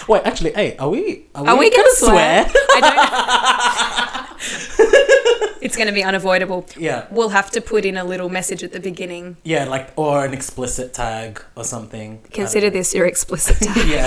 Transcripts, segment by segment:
Wait, actually, hey, are we we gonna swear? I don't. It's going to be unavoidable. Yeah. We'll have to put in a little message at the beginning. Yeah, like, or an explicit tag or something. Consider this your explicit tag. Yeah.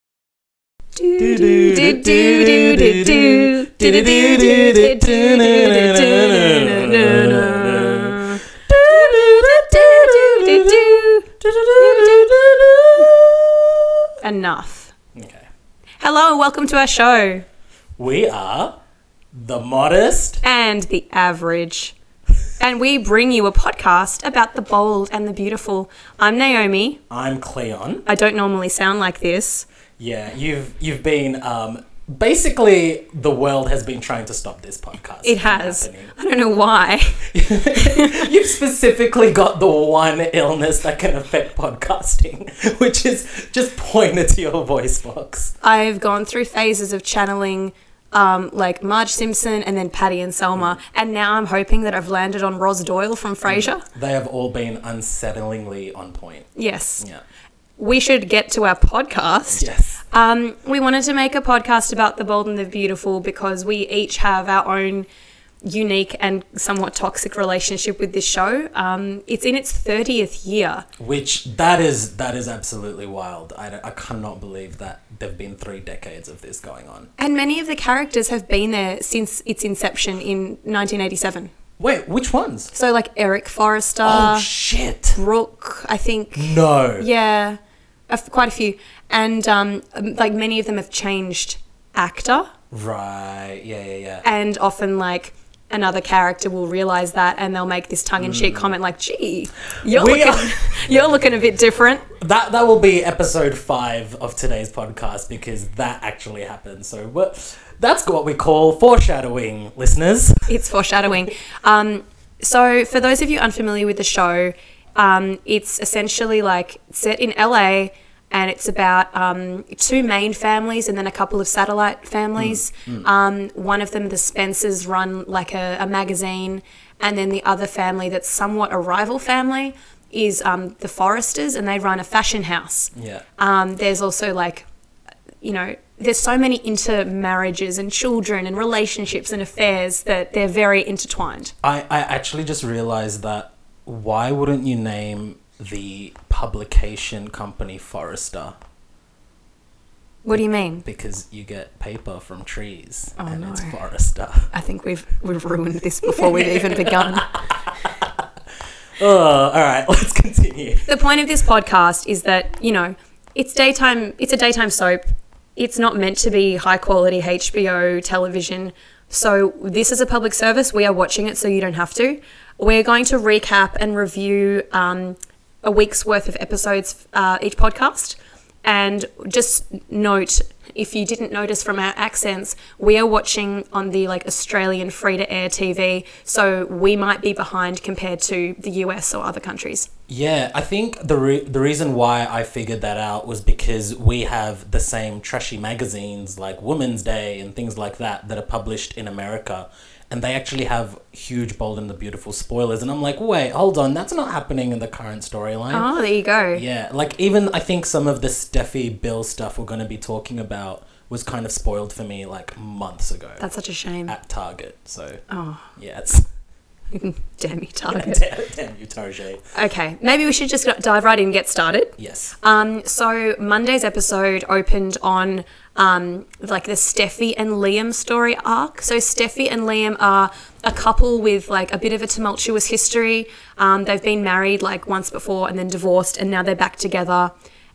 Enough. Okay. Hello and welcome to our show. We are the Modest And the Average. And we bring you a podcast about the bold and the beautiful. I'm Naomi. I'm Cleon. I don't normally sound like this. Yeah, you've been basically the world has been trying to stop this podcast. It from has. happening. I don't know why. You've specifically got the one illness that can affect podcasting, which is just pointed to your voice box. I've gone through phases of channeling like Marge Simpson and then Patty and Selma, and now I'm hoping that I've landed on Roz Doyle from Frasier. They have all been unsettlingly on point. Yes. Yeah. We should get to our podcast. Yes. We wanted to make a podcast about the bold and the beautiful because we each have our own unique and somewhat toxic relationship with this show. It's in its 30th year. Which that is absolutely wild. I cannot believe that there've been 3 decades of this going on. And many of the characters have been there since its inception in 1987. Wait, which ones? So like Eric Forrester, Oh shit! Brooke, I think. No. Yeah, quite a few. And like many of them have changed actor. Right. Yeah. And often like another character will realise that and they'll make this tongue-in-cheek comment like, gee, you're looking a bit different. That will be episode 5 of today's podcast because that actually happened. So that's what we call foreshadowing, listeners. It's foreshadowing. So for those of you unfamiliar with the show, it's essentially like set in LA and it's about 2 main families and then a couple of satellite families. One of them, the Spencers, run like a magazine, and then the other family that's somewhat a rival family is the Forresters, and they run a fashion house. Yeah. There's also like, you know, there's so many intermarriages and children and relationships and affairs that they're very intertwined. I actually just realised that why wouldn't you name the publication company Forrester? What do you mean? Because you get paper from trees no. It's Forrester. I think we've ruined this before we've even begun. Oh, all right, let's continue. The point of this podcast is that, you know, it's a daytime soap. It's not meant to be high quality HBO television. So this is a public service. We are watching it so you don't have to. We're going to recap and review a week's worth of episodes each podcast. And just note, if you didn't notice from our accents, we are watching on the like Australian free-to-air TV, so we might be behind compared to the US or other countries. Yeah, I think the reason why I figured that out was because we have the same trashy magazines like Women's Day and things like that are published in America, and they actually have huge Bold and the Beautiful spoilers, and I'm like, wait, hold on, that's not happening in the current storyline. Oh, there you go. Yeah, like even I think some of the Steffi Bill stuff we're going to be talking about was kind of spoiled for me like months ago. That's such a shame. At Target, so yeah, it's Damn you, Target. damn you, Target. Okay, maybe we should just dive right in and get started. Yes. So Monday's episode opened on like the Steffi and Liam story arc. So Steffi and Liam are a couple with like a bit of a tumultuous history. They've been married like once before and then divorced, and now they're back together.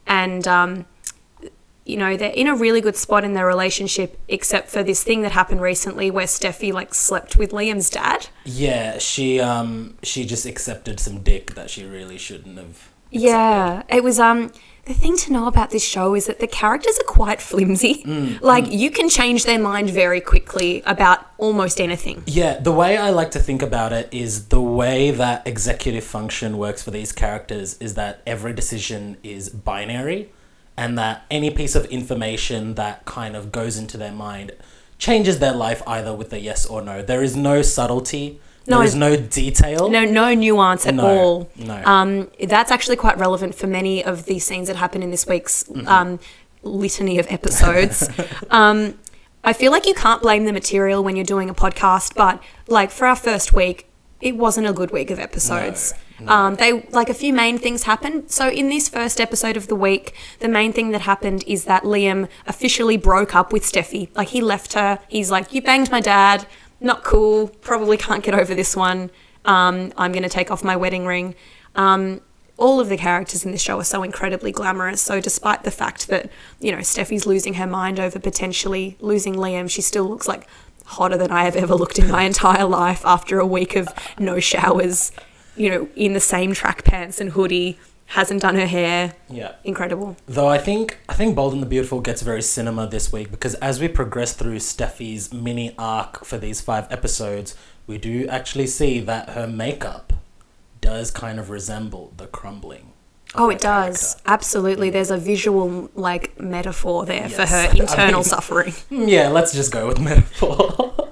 And you know, they're in a really good spot in their relationship, except for this thing that happened recently where Steffi like slept with Liam's dad. Yeah, she just accepted some dick that she really shouldn't have accepted. Yeah, it was the thing to know about this show is that the characters are quite flimsy. You can change their mind very quickly about almost anything. Yeah, the way I like to think about it is the way that executive function works for these characters is that every decision is binary, and that any piece of information that kind of goes into their mind changes their life either with a yes or no. There is no subtlety. There is no detail. No nuance at all. No. That's actually quite relevant for many of the scenes that happen in this week's litany of episodes. I feel like you can't blame the material when you're doing a podcast, but like for our first week, it wasn't a good week of episodes. No. They like a few main things happened. So in this first episode of the week, the main thing that happened is that Liam officially broke up with Steffi. Like he left her. He's like, "You banged my dad. Not cool. Probably can't get over this one. I'm going to take off my wedding ring." All of the characters in this show are so incredibly glamorous. So despite the fact that, you know, Steffi's losing her mind over potentially losing Liam, she still looks like hotter than I have ever looked in my entire life after a week of no showers, you know, in the same track pants and hoodie, hasn't done her hair. Yeah. Incredible. Though I think Bold and the Beautiful gets very cinema this week, because as we progress through Steffi's mini arc for these 5 episodes, we do actually see that her makeup does kind of resemble the crumbling. Oh, it does. Absolutely. There's a visual, like, metaphor there for her Yes. internal suffering. Yeah, let's just go with metaphor.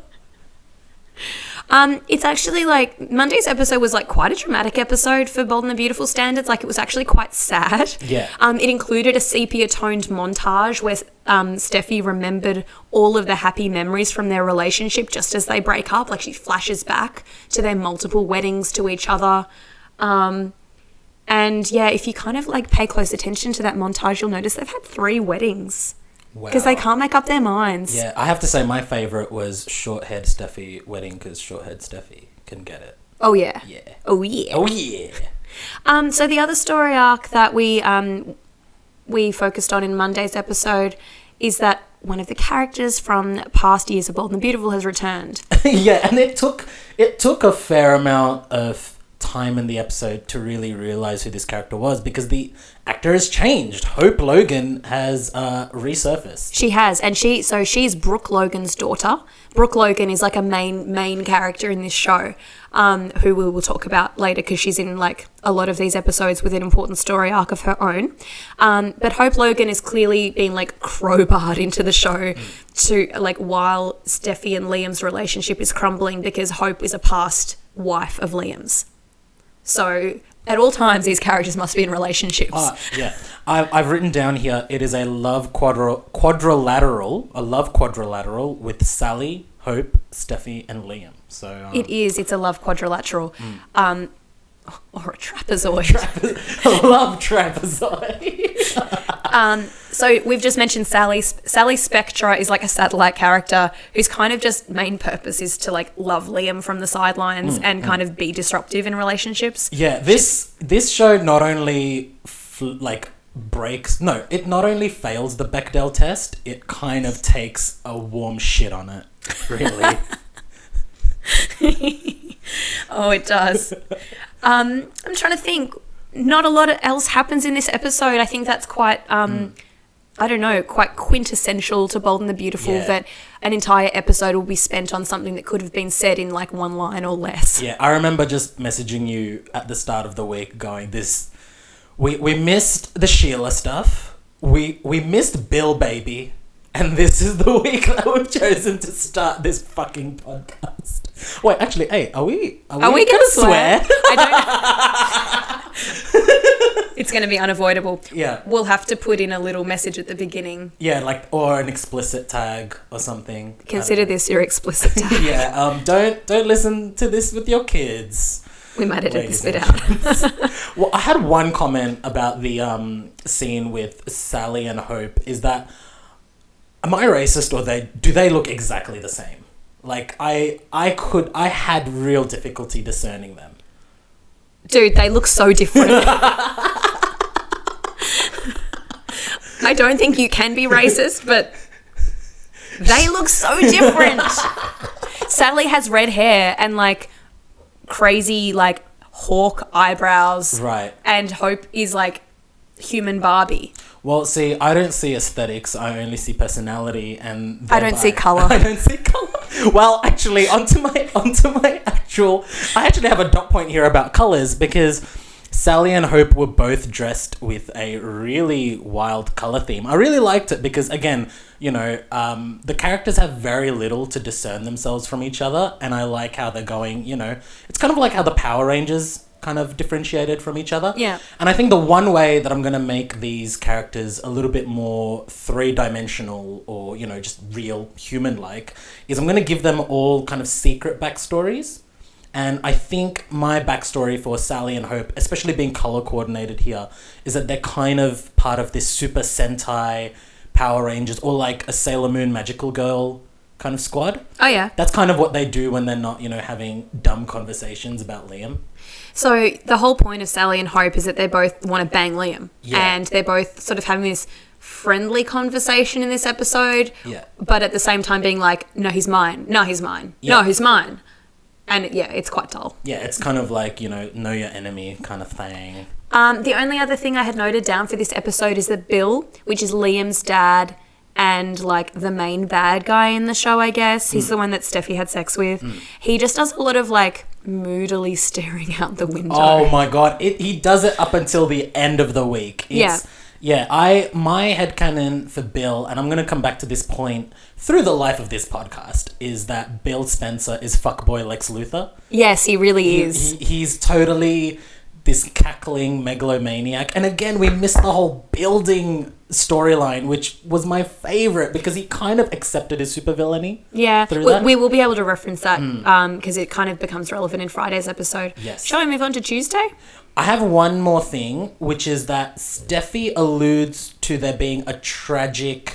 It's actually like Monday's episode was like quite a dramatic episode for Bold and the Beautiful standards. Like it was actually quite sad. Yeah. It included a sepia toned montage where Steffi remembered all of the happy memories from their relationship just as they break up. Like she flashes back to their multiple weddings to each other. And yeah, if you kind of like pay close attention to that montage, you'll notice they've had 3 weddings. Because they can't make up their minds. Yeah, I have to say my favourite was Short-Haired Steffi wedding, because Short-Haired Steffi can get it. Oh yeah. Yeah. Oh yeah. Oh yeah. So the other story arc that we focused on in Monday's episode is that one of the characters from past years of Bold and the Beautiful has returned. Yeah, and it took a fair amount of time in the episode to really realize who this character was, because the actor has changed. Hope Logan has resurfaced. She has, and she's Brooke Logan's daughter. Brooke Logan is like a main character in this show, who we will talk about later because she's in like a lot of these episodes with an important story arc of her own. But Hope Logan is clearly being like crowbarred into the show to like while Steffi and Liam's relationship is crumbling, because Hope is a past wife of Liam's. So at all times, these characters must be in relationships. Yeah. I've written down here, it is a love quadrilateral with Sally, Hope, Steffi, and Liam. So It's a love quadrilateral. Or a trapezoid. I love trapezoid. So we've just mentioned Sally. Sally Spectra is like a satellite character whose kind of just main purpose is to like love Liam from the sidelines and kind of be disruptive in relationships. Yeah, this show not only it not only fails the Bechdel test, it kind of takes a warm shit on it, really. Oh, it does. I'm trying to think. Not a lot else happens in this episode. I think that's quite, quite quintessential to Bold and the Beautiful, that an entire episode will be spent on something that could have been said in like one line or less. Yeah, I remember just messaging you at the start of the week going, we missed the Sheila stuff. We missed Bill Baby. And this is the week that we've chosen to start this fucking podcast. Wait, actually, hey, are we gonna swear? I don't. It's going to be unavoidable. Yeah. We'll have to put in a little message at the beginning. Yeah, or an explicit tag or something. Consider this your explicit tag. Yeah. Don't listen to this with your kids. We might edit this bit out. Well, I had one comment about the scene with Sally and Hope. Is that, am I racist, or do they look exactly the same? Like I had real difficulty discerning them. Dude, they look so different. I don't think you can be racist, but they look so different. Sally has red hair and like crazy like hawk eyebrows. Right. And Hope is like human Barbie. Well, see, I don't see aesthetics. I only see personality, and I don't see colour. I don't see colour. Well, actually, onto my actual. I actually have a dot point here about colours, because Sally and Hope were both dressed with a really wild colour theme. I really liked it because, again, the characters have very little to discern themselves from each other, and I like how they're going. It's kind of like how the Power Rangers kind of differentiated from each other. Yeah. And I think the one way that I'm going to make these characters a little bit more three-dimensional or, you know, just real human-like is I'm going to give them all kind of secret backstories. And I think my backstory for Sally and Hope, especially being color coordinated here, is that they're kind of part of this Super Sentai Power Rangers or like a Sailor Moon Magical Girl kind of squad. Oh, yeah. That's kind of what they do when they're not, you know, having dumb conversations about Liam. So the whole point of Sally and Hope is that they both want to bang Liam. Yeah. And they're both sort of having this friendly conversation in this episode. Yeah. But at the same time being like, no, he's mine. No, he's mine. Yeah. No, he's mine. And yeah, it's quite dull. Yeah, it's kind of like, you know your enemy kind of thing. The only other thing I had noted down for this episode is that Bill, which is Liam's dad and like the main bad guy in the show, I guess. He's the one that Steffi had sex with. He just does a lot of like moodily staring out the window. Oh my god, he does it up until the end of the week. Yeah, my headcanon for Bill, and I'm going to come back to this point through the life of this podcast, is that Bill Spencer is fuckboy Lex Luthor. Yes, he really is. He's totally this cackling megalomaniac. And again, we missed the whole building storyline, which was my favorite because he kind of accepted his supervillainy. Yeah, through that. we will be able to reference that because it kind of becomes relevant in Friday's episode. Yes. Shall we move on to Tuesday? I have one more thing, which is that Steffi alludes to there being a tragic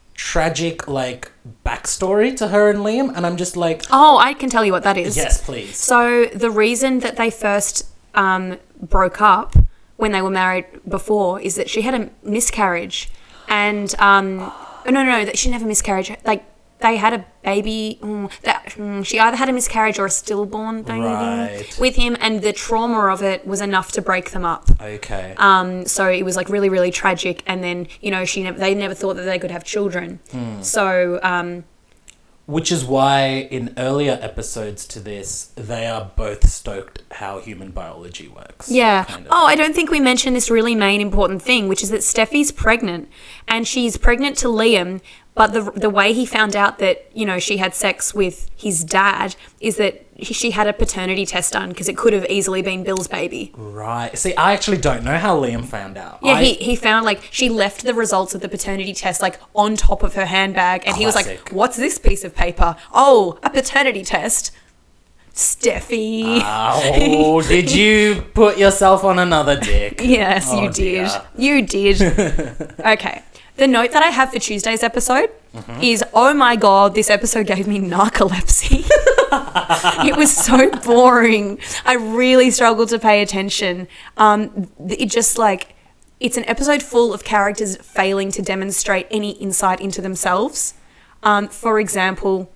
like backstory to her and Liam, and I'm just like, Oh, I can tell you what that is. yes, please. So the reason that they first broke up when they were married before is that she had a miscarriage, and no, that she never miscarriage. Like they had a baby. She either had a miscarriage or a stillborn baby Right. with him, and the trauma of it was enough to break them up. Okay. So it was like really, really tragic. And then they never thought that they could have children. So Which is why in earlier episodes to this, they are both stoked how human biology works. yeah. kind of. Oh, I don't think we mentioned this really main important thing, which is that Steffi's pregnant, and she's pregnant to Liam. But the way he found out that, she had sex with his dad is that she had a paternity test done because it could have easily been Bill's baby. Right. See, I actually don't know how Liam found out. Yeah, he found she left the results of the paternity test on top of her handbag, and he was like, Classic. "What's this piece of paper? Oh, a paternity test." Steffi. Oh, did you put yourself on another dick? Yes, Oh, you did. dear. You did. Okay. The note that I have for Tuesday's episode is, oh my God, this episode gave me narcolepsy. It was so boring. I really struggled to pay attention. It just it's an episode full of characters failing to demonstrate any insight into themselves. For example,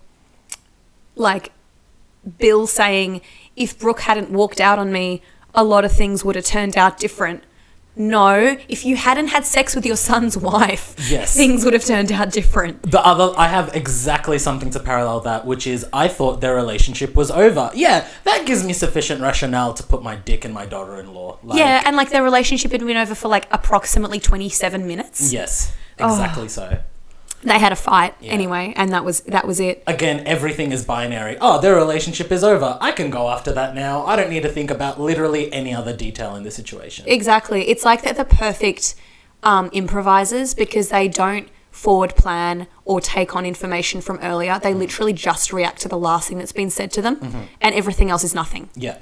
Bill saying, if Brooke hadn't walked out on me, a lot of things would have turned out different. No, if you hadn't had sex with your son's wife, Yes. things would have turned out different. I have exactly something to parallel that, which is I thought their relationship was over. Yeah, that gives me sufficient rationale to put my dick in my daughter-in-law. Yeah, and their relationship had been over for approximately 27 minutes. Yes, exactly so. They had a fight anyway, and that was it. Again, everything is binary. Oh, their relationship is over. I can go after that now. I don't need to think about literally any other detail in the situation. Exactly. It's like they're the perfect improvisers because they don't forward plan or take on information from earlier. They literally just react to the last thing that's been said to them, and everything else is nothing. Yeah.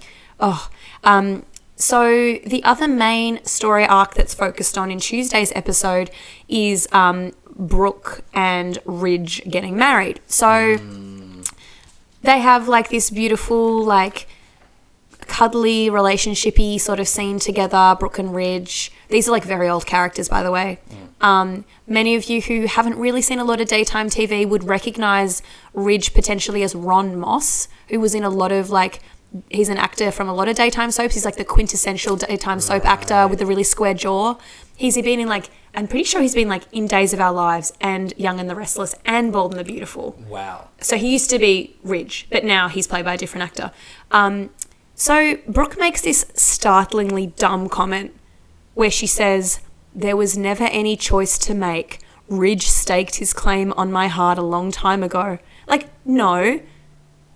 So the other main story arc that's focused on in Tuesday's episode is Brooke and Ridge getting married. So they have this beautiful, cuddly, relationship-y sort of scene together, Brooke and Ridge. These are very old characters, by the way. Many of you who haven't really seen a lot of daytime TV would recognize Ridge potentially as Ron Moss, who was in a lot of he's an actor from a lot of daytime soaps. He's the quintessential daytime soap actor with the really square jaw. He's been in I'm pretty sure he's been in Days of Our Lives and Young and the Restless and Bold and the Beautiful. Wow. So he used to be Ridge, but now he's played by a different actor. So Brooke makes this startlingly dumb comment where she says, "There was never any choice to make. Ridge staked his claim on my heart a long time ago." No.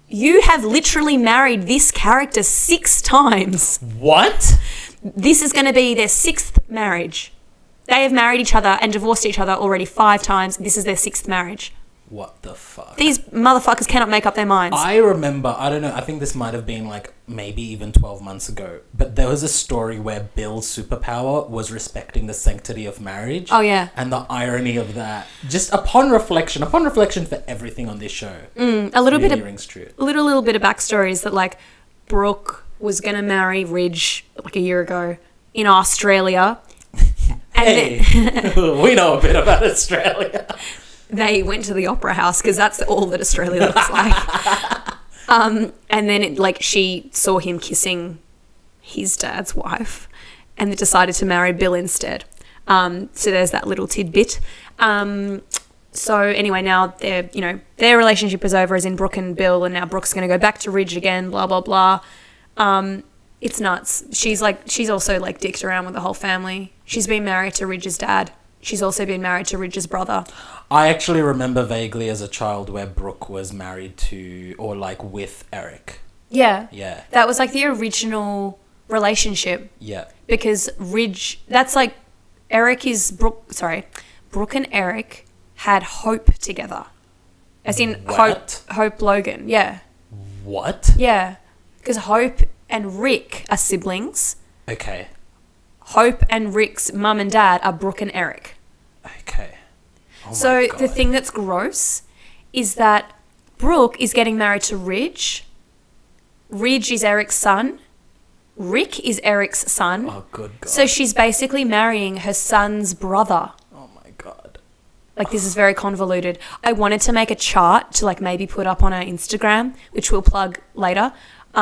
you have literally married this character 6 times. What? This is going to be their 6th marriage. They have married each other and divorced each other already 5 times. This is their 6th marriage. What the fuck? These motherfuckers cannot make up their minds. I remember, I don't know, I think this might have been like maybe even 12 months ago, but there was a story where Bill's superpower was respecting the sanctity of marriage. Oh, yeah. And the irony of that, just upon reflection for everything on this show. A little really bit of rings true. little bit of backstory is that like Brooke was going to marry Ridge like a year ago in Australia. And Hey, we know a bit about Australia. they went to the Opera House because that's all that Australia looks like. And then she saw him kissing his dad's wife and decided to marry Bill instead. So there's that little tidbit. So anyway, now their relationship is over, as in Brooke and Bill, and now Brooke's going to go back to Ridge again, blah, blah, blah. It's nuts. She's also like dicked around with the whole family. She's been married to Ridge's dad. She's also been married to Ridge's brother. I actually remember vaguely as a child where Brooke was married to, or like with Eric. Yeah. Yeah. That was like the original relationship. Yeah. Because Ridge, that's like, Brooke and Eric had Hope together. As in What? Hope Logan. Yeah. What? Yeah. Because Hope and Rick are siblings. Okay. Hope and Rick's mum and dad are Brooke and Eric. Okay. Oh So my the God. thing that's gross is that Brooke is getting married to Ridge. Ridge is Eric's son. Rick is Eric's son. Oh, good God. So she's basically marrying her son's brother. Oh my God. Like, this is very convoluted. I wanted to make a chart to like maybe put up on our Instagram, which we'll plug later.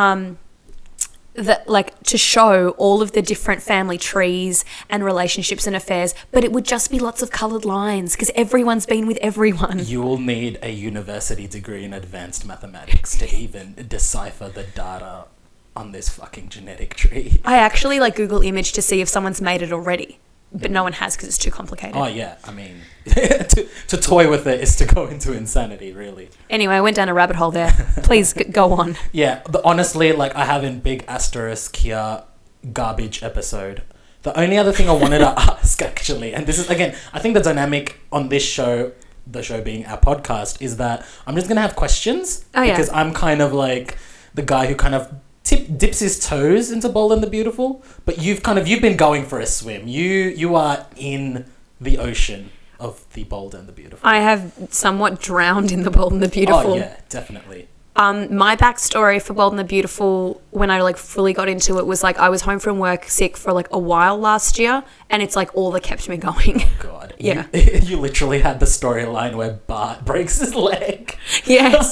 That like to show all of the different family trees and relationships and affairs, but it would just be lots of coloured lines because everyone's been with everyone. You will need a university degree in advanced mathematics to even decipher the data on this fucking genetic tree. I actually like Google image to see if someone's made it already, but no one has because it's too complicated. Oh yeah, I mean, to toy with it is to go into insanity, really. Anyway, I went down a rabbit hole there. Please go on. Yeah, honestly, like I have in big asterisk here, garbage episode. The only other thing I wanted to ask, actually, and this is, again, I think the dynamic on this show, the show being our podcast, is that I'm just going to have questions. Oh, yeah. Because I'm kind of like the guy who kind of dips his toes into Bold and the Beautiful, but you've been going for a swim. You are in the ocean of the Bold and the Beautiful. I have somewhat drowned in the Bold and the Beautiful. Oh, yeah, definitely. My backstory for Bold and the Beautiful, when I like fully got into it, was like I was home from work sick for like a while last year, and it's like all that kept me going. God. Yeah. You literally had the storyline where Bart breaks his leg. Yes.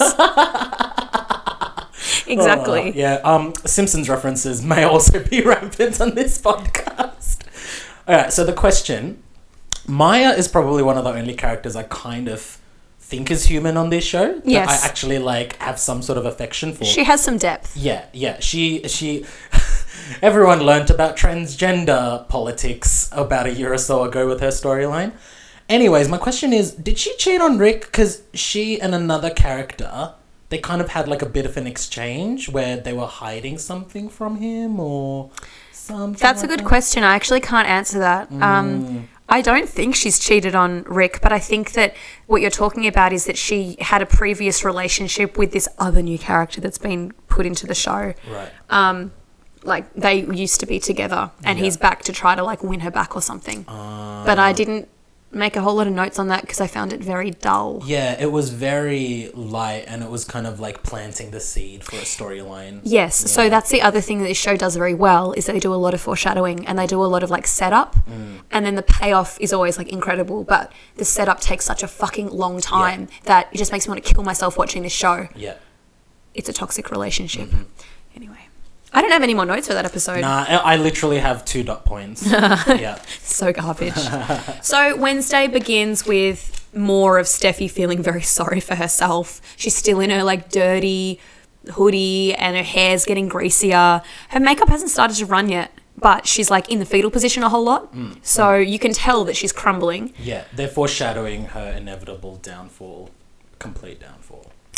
Exactly. Yeah. Simpsons references may also be rampant on this podcast. All right. So the question, Maya is probably one of the only characters I kind of think is human on this show. Yes. That I actually like have some sort of affection for. She has some depth. Yeah. She. Everyone learnt about transgender politics about a year or so ago with her storyline. Anyways, my question is, did she cheat on Rick? Because she and another character, they kind of had like a bit of an exchange where they were hiding something from him or something. That's like a good that. question. I actually can't answer that. I don't think she's cheated on Rick, but I think that what you're talking about is that she had a previous relationship with this other new character that's been put into the show. Right. Like they used to be together and he's back to try to like win her back or something. But I didn't make a whole lot of notes on that because I found it very dull. Yeah, it was very light and it was kind of like planting the seed for a storyline. Yes, Yeah. so that's the other thing that this show does very well is they do a lot of foreshadowing and they do a lot of like setup and then the payoff is always like incredible, but the setup takes such a fucking long time that it just makes me want to kill myself watching this show. Yeah. It's a toxic relationship. Anyway, I don't have any more notes for that episode. Nah, I literally have 2 dot points. Yeah. So garbage. So Wednesday begins with more of Steffi feeling very sorry for herself. She's still in her like dirty hoodie and her hair's getting greasier. Her makeup hasn't started to run yet, but she's like in the fetal position a whole lot. So you can tell that she's crumbling. Yeah, they're foreshadowing her inevitable downfall, complete downfall.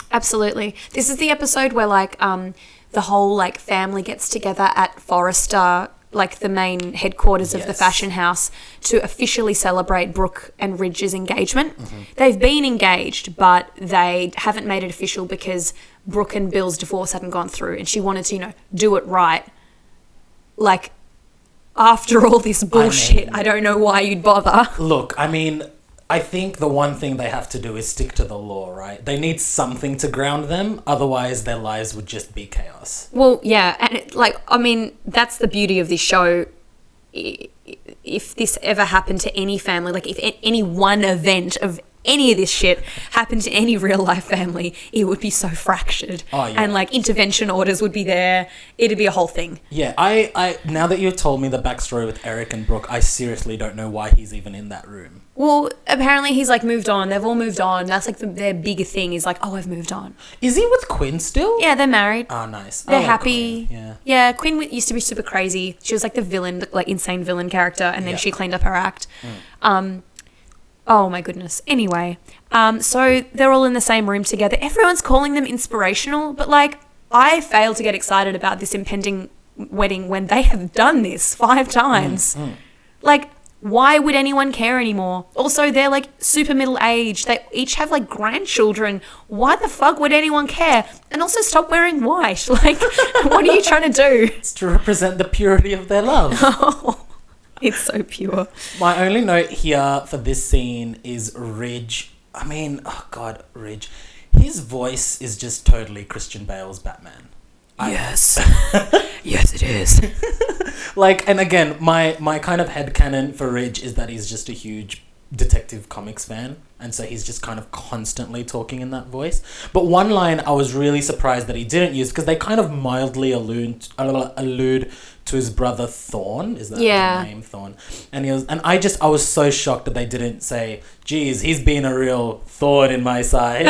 Absolutely. This is the episode where like the whole like family gets together at Forrester, like the main headquarters of the fashion house, to officially celebrate Brooke and Ridge's engagement. They've been engaged, but they haven't made it official because Brooke and Bill's divorce hadn't gone through, and she wanted to, you know, do it right. Like, after all this bullshit, I don't know why you'd bother. Look, I mean, I think the one thing they have to do is stick to the law, right? They need something to ground them, otherwise their lives would just be chaos. Well, yeah, and I mean, that's the beauty of this show. If this ever happened to any family, like if any one event of any of this shit happened to any real life family, it would be so fractured. Oh, yeah. And like intervention orders would be there. It'd be a whole thing. Yeah, I now that you've told me the backstory with Eric and Brooke, I seriously don't know why he's even in that room. Well, apparently he's like moved on. They've all moved on. That's like their bigger thing is like, oh, I've moved on. Is he with Quinn still? Yeah, they're married. Oh, nice. They're I like happy. Quinn, Yeah, Quinn used to be super crazy. She was like the villain, like insane villain character, and then she cleaned up her act. Oh my goodness. Anyway, so they're all in the same room together. Everyone's calling them inspirational, but like I fail to get excited about this impending wedding when they have done this 5 times. Like, why would anyone care anymore? Also, they're like super middle aged. They each have like grandchildren. Why the fuck would anyone care? And also, stop wearing white. Like, what are you trying to do? It's to represent the purity of their love. It's so pure. My only note here for this scene is Ridge. I mean, oh God, Ridge. His voice is just totally Christian Bale's Batman. Yes. Yes, it is. Like, and again, my kind of headcanon for Ridge is that he's just a huge Detective Comics fan, and so he's just kind of constantly talking in that voice. But one line I was really surprised that he didn't use, because they kind of mildly allude to his brother Thorn. Is that the name, Thorn? And I was so shocked that they didn't say, geez, he's been a real thorn in my side.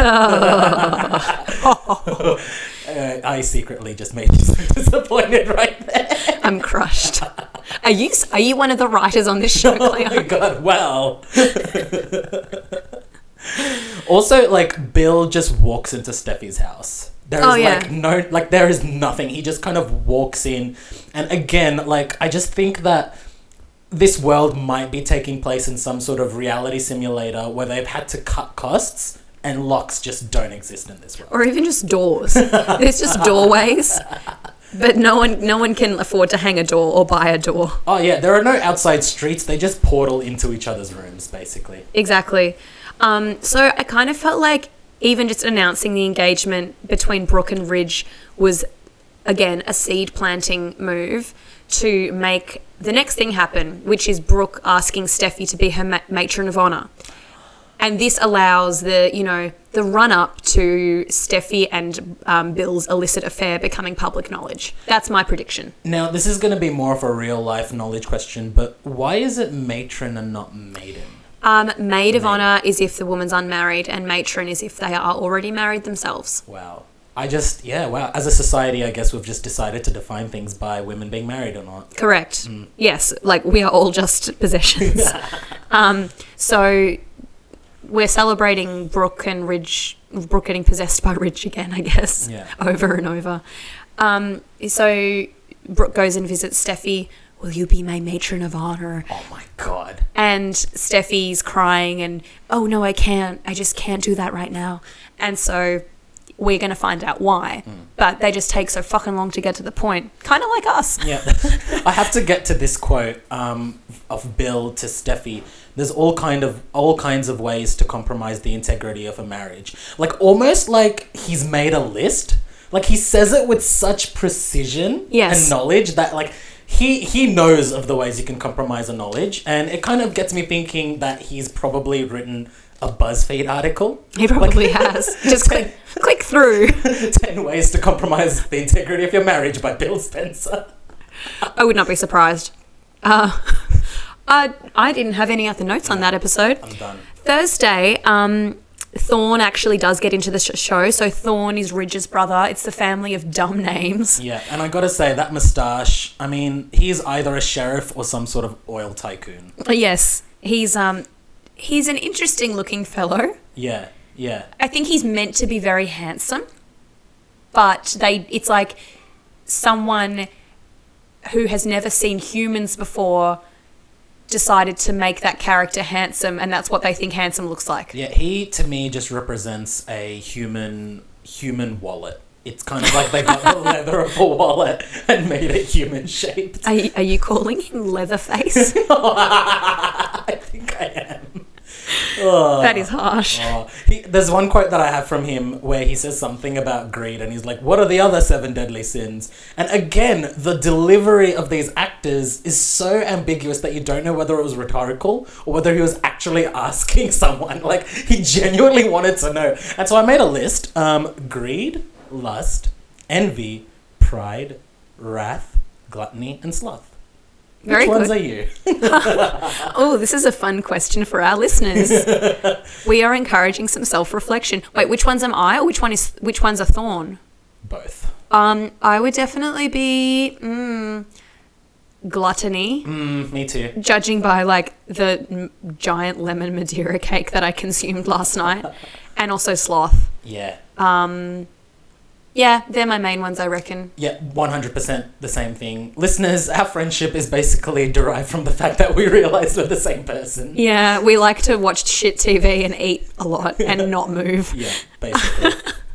I secretly just made you so disappointed right there. I'm crushed. Are you one of the writers on this show, Cleo? Oh my God, well. Also, like, Bill just walks into Steffi's house. There is there is nothing. He just kind of walks in. And again, like, I just think that this world might be taking place in some sort of reality simulator where they've had to cut costs and locks just don't exist in this world. Or even just doors. There's just doorways. But no one can afford to hang a door or buy a door. Oh yeah, there are no outside streets. They just portal into each other's rooms, basically. Exactly. So I kind of felt like even just announcing the engagement between Brooke and Ridge was, again, a seed planting move to make the next thing happen, which is Brooke asking Steffi to be her matron of honour. And this allows the run-up to Steffi and Bill's illicit affair becoming public knowledge. That's my prediction. Now, this is going to be more of a real-life knowledge question, but why is it matron and not maiden? Maid of honour is if the woman's unmarried, and matron is if they are already married themselves. Wow. Wow. As a society, I guess we've just decided to define things by women being married or not. Correct. Yes, like we are all just possessions. So we're celebrating Brooke getting possessed by Ridge again, I guess, over and over. So Brooke goes and visits Steffi. Will you be my matron of honour? Oh my God. And Steffi's crying and, oh no, I can't. I just can't do that right now. And so we're going to find out why. But they just take so fucking long to get to the point. Kind of like us. Yeah. I have to get to this quote of Bill to Steffi. There's all kinds of ways to compromise the integrity of a marriage. Like, almost like he's made a list. Like, he says it with such precision and knowledge that, like, he knows of the ways you can compromise a knowledge. And it kind of gets me thinking that he's probably written a BuzzFeed article. He probably has. Just click through. 10 ways to compromise the integrity of your marriage by Bill Spencer. I would not be surprised. I didn't have any other notes on that episode. I'm done. Thursday, Thorn actually does get into the show. So Thorn is Ridge's brother. It's the family of dumb names. Yeah, and I gotta say, that moustache, I mean, he's either a sheriff or some sort of oil tycoon. Yes, he's an interesting looking fellow. Yeah. Yeah. I think he's meant to be very handsome, but it's like someone who has never seen humans before decided to make that character handsome, and that's what they think handsome looks like. Yeah, he to me just represents a human wallet. It's kind of like they got the leather of a wallet and made it human shaped. Are you calling him Leatherface? I think I am. Oh, That is harsh. There's one quote that I have from him where he says something about greed, and he's like, what are the other 7 deadly sins? And again, the delivery of these actors is so ambiguous that you don't know whether it was rhetorical or whether he was actually asking someone. Like, he genuinely wanted to know. And so I made a list. Greed, lust, envy, pride, wrath, gluttony, and sloth. Very Which ones good. are you? Oh, this is a fun question for our listeners. We are encouraging some self-reflection. Wait, which ones am I, or which one's a thorn? Both. I would definitely be gluttony, Me too. judging by like the giant lemon Madeira cake that I consumed last night, and also sloth. Yeah. Yeah, they're my main ones, I reckon. Yeah, 100% the same thing. Listeners, our friendship is basically derived from the fact that we realise we're the same person. Yeah, we like to watch shit TV and eat a lot and not move. Yeah, basically.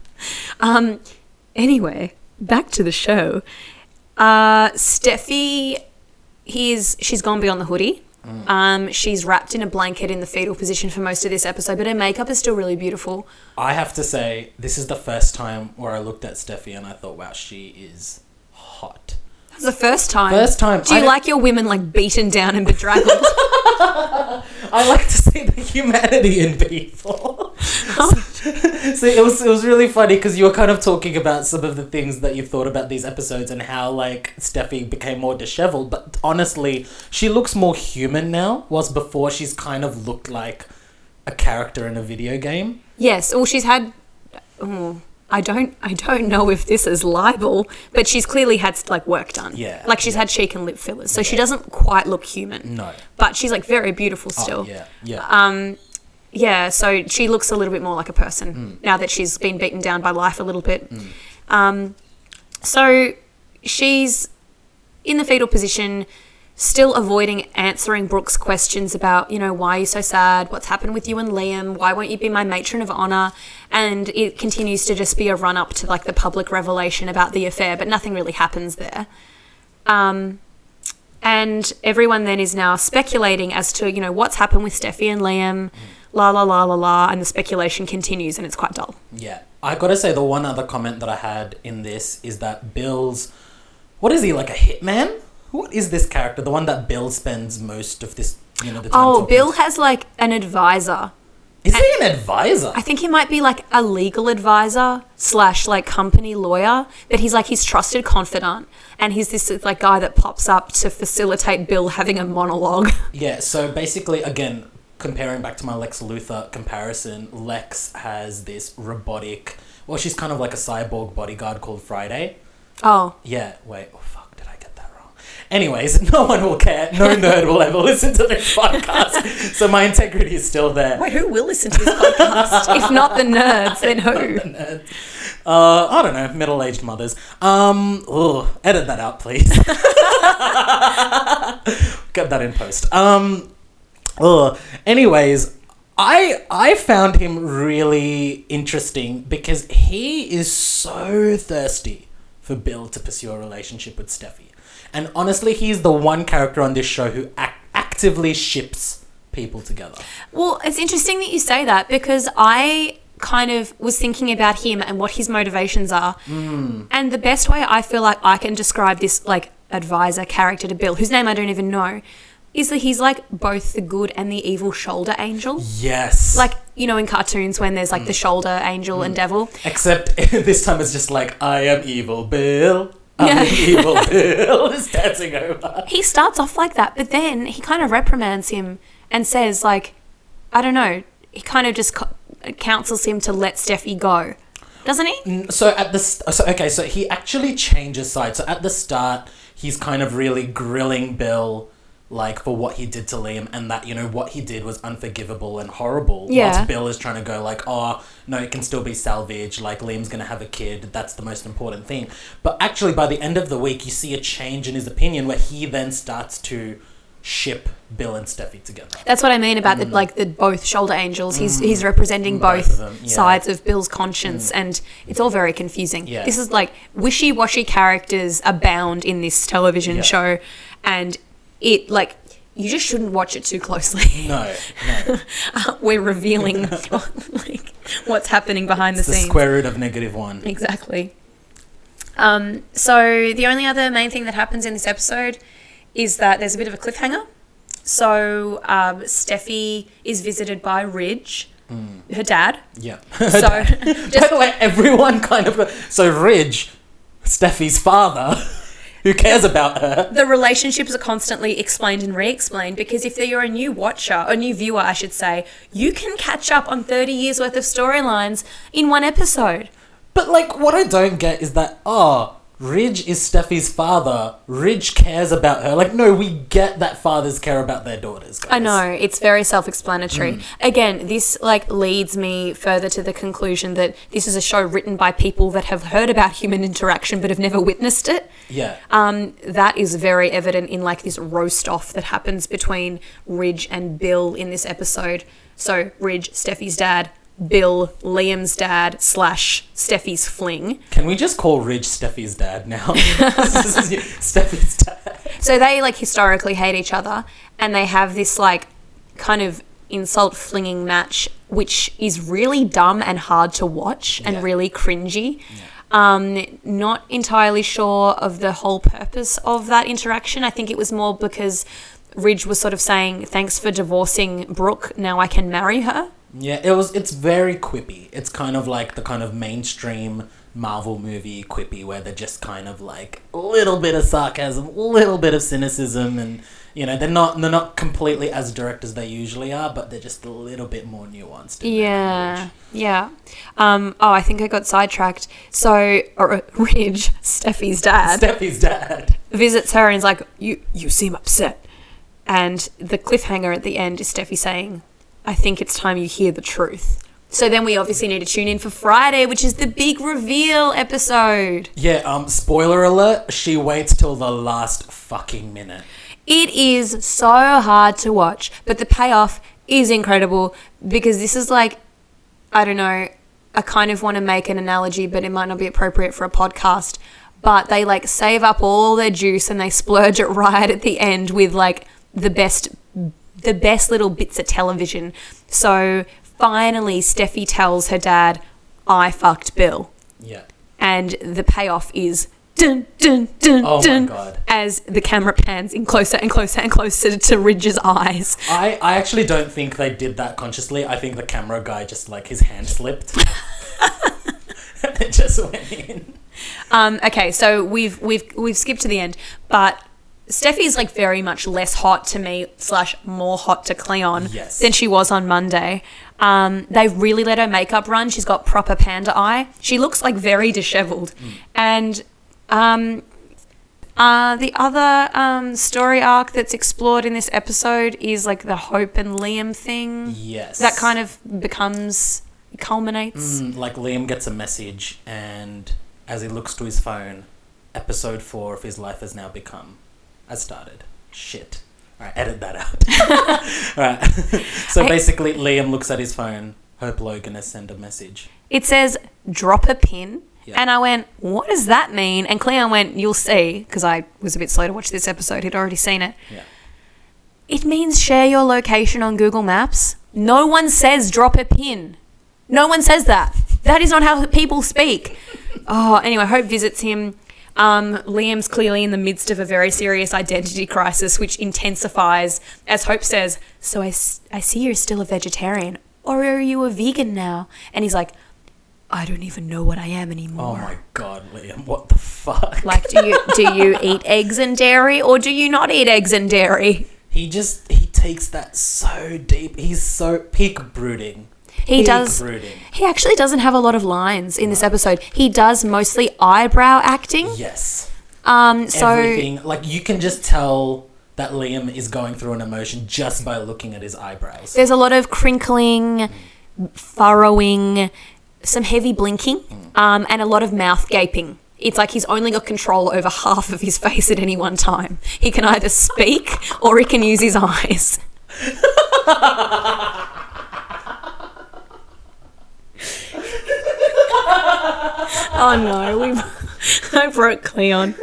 Anyway, back to the show. Steffi, she's gone beyond the hoodie. She's wrapped in a blanket in the fetal position for most of this episode, but her makeup is still really beautiful. I have to say, this is the first time where I looked at Steffi and I thought, wow, she is hot. That's the first time. First time. Do you like your women like beaten down and bedraggled? I like to see the humanity in people. See, it was really funny because you were kind of talking about some of the things that you thought about these episodes and how like Steffi became more disheveled. But honestly, she looks more human now, whilst before she's kind of looked like a character in a video game. Yes. Well, she's had. I don't know if this is libel, but she's clearly had like work done. Yeah. Like she's had cheek and lip fillers, so she doesn't quite look human. No. But she's like very beautiful still. Oh, yeah. Yeah, so she looks a little bit more like a person now that she's been beaten down by life a little bit. So she's in the fetal position, still avoiding answering Brooke's questions about, why are you so sad? What's happened with you and Liam? Why won't you be my matron of honour? And it continues to just be a run up to like the public revelation about the affair, but nothing really happens there. And everyone then is now speculating as to, what's happened with Steffi and Liam, la la la la la, and the speculation continues and it's quite dull. Yeah. I gotta say, the one other comment that I had in this is that Bill's... What is he, like a hitman? What is this character? The one that Bill spends most of this, the time talking Bill to? has like an advisor. Is he an advisor? I think he might be like a legal advisor / like company lawyer, but he's like his trusted confidant, and he's this like guy that pops up to facilitate Bill having a monologue. Yeah, so basically, again, comparing back to my Lex Luthor comparison, Lex has this robotic... Well, she's kind of like a cyborg bodyguard called Friday. Oh. Yeah, wait. Oh, fuck, did I get that wrong? Anyways, no one will care. No nerd will ever listen to this podcast. So my integrity is still there. Wait, who will listen to this podcast? If not the nerds, then who? The nerds. I don't know, middle-aged mothers. Edit that out, please. Get that in post. Anyways, I found him really interesting because he is so thirsty for Bill to pursue a relationship with Steffi. And honestly, he's the one character on this show who actively ships people together. Well, it's interesting that you say that because I kind of was thinking about him and what his motivations are. And the best way I feel like I can describe this like advisor character to Bill, whose name I don't even know, is that he's like both the good and the evil shoulder angel. Yes. Like, in cartoons when there's like the shoulder angel and devil. Except this time it's just like, I am evil Bill. I'm evil Bill is dancing over. He starts off like that, but then he kind of reprimands him and says like, I don't know, he kind of just counsels him to let Steffi go. Doesn't he? So he actually changes sides. So at the start, he's kind of really grilling Bill, like for what he did to Liam, and that, you know, what he did was unforgivable and horrible. Yeah. Whilst Bill is trying to go like, oh no, it can still be salvaged, like Liam's gonna have a kid, that's the most important thing. But actually by the end of the week you see a change in his opinion where he then starts to ship Bill and Steffi together. That's what I mean about the both shoulder angels. He's representing Both both of them, yeah. sides of Bill's conscience, and it's all very confusing. Yeah. This is like wishy-washy characters abound in this television Yeah. show, and it like you just shouldn't watch it too closely. No. We're revealing like what's happening behind It's the the scenes. square root of -1. Exactly. So the only other main thing that happens in this episode is that there's a bit of a cliffhanger. So Steffi is visited by Ridge, her dad. Yeah. So By the way, everyone kind of... So Ridge, Steffi's father, who cares about her? the relationships are constantly explained and re-explained, because if you're a new watcher, a new viewer, I should say, you can catch up on 30 years worth of storylines in one episode. But, like, what I don't get is that, Ridge is Steffi's father. Ridge cares about her. Like, no, we get that fathers care about their daughters, guys. I know, it's very self-explanatory. Again, this like leads me further to the conclusion that this is a show written by people that have heard about human interaction but have never witnessed it. Yeah. That is very evident in like this roast off that happens between Ridge and Bill in this episode. So Ridge, Steffi's dad, Bill, Liam's dad / Steffi's fling. Can we just call Ridge Steffi's dad now? Steffi's dad. So they like historically hate each other, and they have this like kind of insult flinging match, which is really dumb and hard to watch and Yeah. really cringy. Not entirely sure of the whole purpose of that interaction. I think it was more because Ridge was sort of saying, thanks for divorcing Brooke, now I can marry her. Yeah, it's very quippy. It's kind of like the kind of mainstream Marvel movie quippy where they're just kind of like a little bit of sarcasm, a little bit of cynicism, and you know, they're not completely as direct as they usually are, but they're just a little bit more nuanced. in their language. Yeah. I think I got sidetracked. So Ridge, Steffi's dad, Steffi's dad. visits her and is like, you seem upset. And the cliffhanger at the end is Steffi saying, I think it's time you hear the truth. So then we obviously need to tune in for Friday, which is the big reveal episode. Yeah, spoiler alert, she waits till the last fucking minute. It is so hard to watch, but the payoff is incredible, because this is like, I don't know, I kind of want to make an analogy, but it might not be appropriate for a podcast, but they like save up all their juice and they splurge it right at the end with like the best little bits of television. So finally Steffi tells her dad, I fucked Bill. Yeah. And the payoff is dun dun dun Oh my dun God. as the camera pans in closer and closer and closer to Ridge's eyes. I actually don't think they did that consciously. I think the camera guy just like his hand slipped. And it just went in. Okay, so we've skipped to the end, but Steffi's like very much less hot to me / more hot to Cleon Yes. than she was on Monday. They've really let her makeup run. She's got proper panda eye. She looks like very disheveled. And the other story arc that's explored in this episode is like the Hope and Liam thing. Yes. That kind of culminates. Like Liam gets a message, and as he looks to his phone, episode 4 of his life has now started. Shit. Alright, edit that out. Alright. So basically Liam looks at his phone, Hope Logan has sent a message. It says, drop a pin. Yeah. And I went, what does that mean? And Cleon went, you'll see, because I was a bit slow to watch this episode. He'd already seen it. Yeah. It means share your location on Google Maps. No one says drop a pin. No one says that. That is not how people speak. Anyway, Hope visits him. Liam's clearly in the midst of a very serious identity crisis, which intensifies as Hope says, so I see you're still a vegetarian, or are you a vegan now? And he's like, I don't even know what I am anymore. Oh my God, Liam, what the fuck? Like, do you eat eggs and dairy, or do you not eat eggs and dairy? He takes that so deep. He's so peak brooding. He does. Brooding. He actually doesn't have a lot of lines in this episode. He does mostly eyebrow acting. Yes. So Everything, like you can just tell that Liam is going through an emotion just by looking at his eyebrows. There's a lot of crinkling, furrowing, some heavy blinking, and a lot of mouth gaping. It's like he's only got control over half of his face at any one time. He can either speak or he can use his eyes. Oh no, I broke Cleon.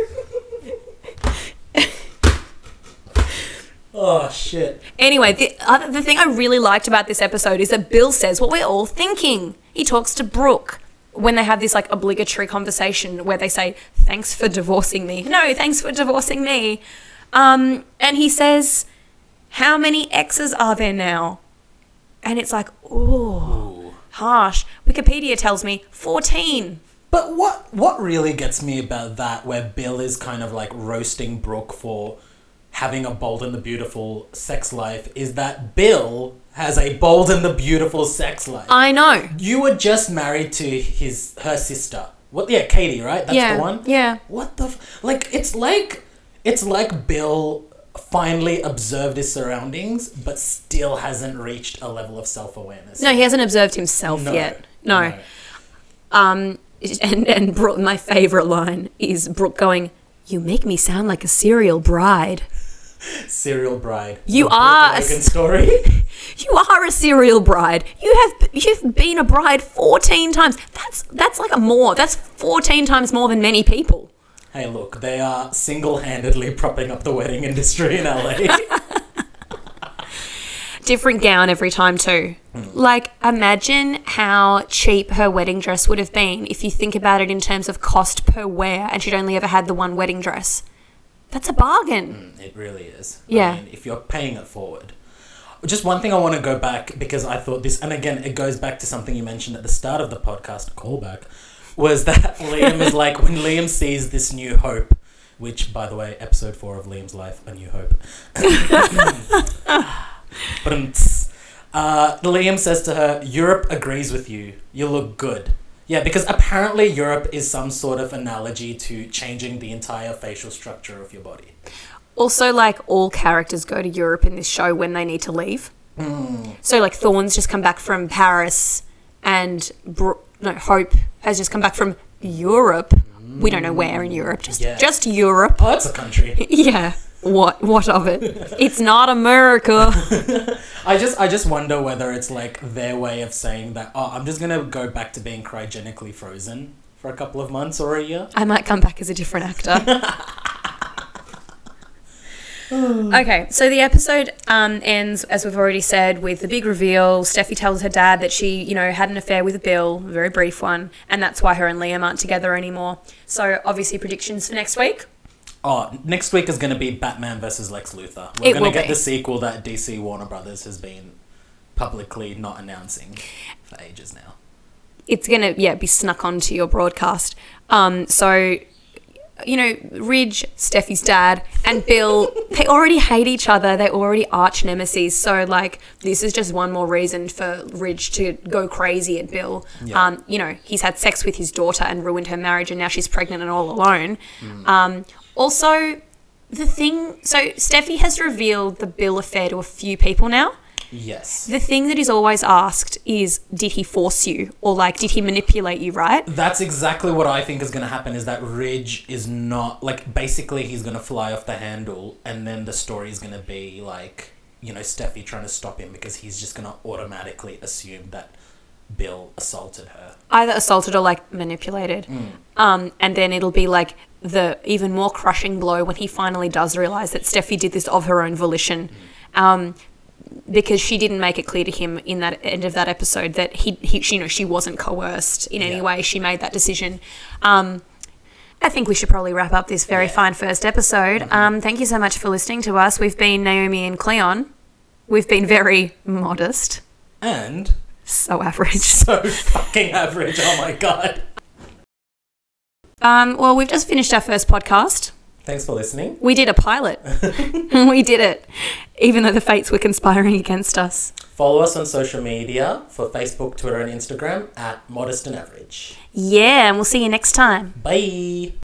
Oh shit. Anyway, the thing I really liked about this episode is that Bill says what we're all thinking. He talks to Brooke when they have this like obligatory conversation where they say, "Thanks for divorcing me." No, thanks for divorcing me. And he says, "How many exes are there now?" And it's like, ooh, harsh. Wikipedia tells me 14. But what really gets me about that, where Bill is kind of like roasting Brooke for having a Bold and the Beautiful sex life, is that Bill has a Bold and the Beautiful sex life. I know. You were just married to her sister. What? Yeah, Katie, right? That's the one. Yeah. What the? It's like Bill finally observed his surroundings, but still hasn't reached a level of self-awareness. No, he hasn't observed himself yet. No. And Brooke, my favourite line is Brooke going, "You make me sound like a serial bride." Serial bride. You The are Brooke Logan story. You are a serial bride. You've been a bride 14 times. That's like that's 14 times more than many people. Hey, look, they are single-handedly propping up the wedding industry in LA. Different gown every time too. Like, imagine how cheap her wedding dress would have been if you think about it in terms of cost per wear, and she'd only ever had the one wedding dress. That's a bargain. It really is. Yeah. I mean, if you're paying it forward. Just one thing I want to go back, because I thought this, and again, it goes back to something you mentioned at the start of the podcast, callback, was that Liam is like, when Liam sees this new hope, which, by the way, episode 4 of Liam's life, A New Hope. But Liam says to her, "Europe agrees with you. You look good." Yeah, because apparently Europe is some sort of analogy to changing the entire facial structure of your body. Also, like, all characters go to Europe in this show when they need to leave. So, like, Thorne's just come back from Paris, and Hope has just come back from Europe. We don't know where in Europe, just Europe. Oh, it's a country. Yeah. What of it? It's not America. I just wonder whether it's like their way of saying that, oh, I'm just going to go back to being cryogenically frozen for a couple of months or a year. I might come back as a different actor. Okay, so the episode ends, as we've already said, with the big reveal. Steffi tells her dad that she, had an affair with Bill, a very brief one, and that's why her and Liam aren't together anymore. So, obviously, predictions for next week? Oh, next week is going to be Batman versus Lex Luthor. We're going to get the sequel that DC Warner Brothers has been publicly not announcing for ages now. It's going to, be snuck onto your broadcast. Ridge, Steffi's dad, and Bill, they already hate each other. They're already arch nemesis. So, this is just one more reason for Ridge to go crazy at Bill. Yeah. He's had sex with his daughter and ruined her marriage, and now she's pregnant and all alone. Also, Steffi has revealed the Bill affair to a few people now. Yes. The thing that is always asked is, did he force you? Or, did he manipulate you, right? That's exactly what I think is going to happen, is that Ridge is not, basically he's going to fly off the handle, and then the story is going to be, Steffi trying to stop him, because he's just going to automatically assume that Bill assaulted her. Either assaulted or, manipulated. And then it'll be, the even more crushing blow when he finally does realise that Steffi did this of her own volition. Because she didn't make it clear to him in that end of that episode that she wasn't coerced in any way. She made that decision. I think we should probably wrap up this very fine first episode. Thank you so much for listening to us. We've been Naomi and Cleon. We've been very modest. And so average. So fucking average. Oh my God. Well, we've just finished our first podcast. Thanks for listening. We did a pilot. We did it, even though the fates were conspiring against us. Follow us on social media for Facebook, Twitter and Instagram at Modest and Average. Yeah, and we'll see you next time. Bye.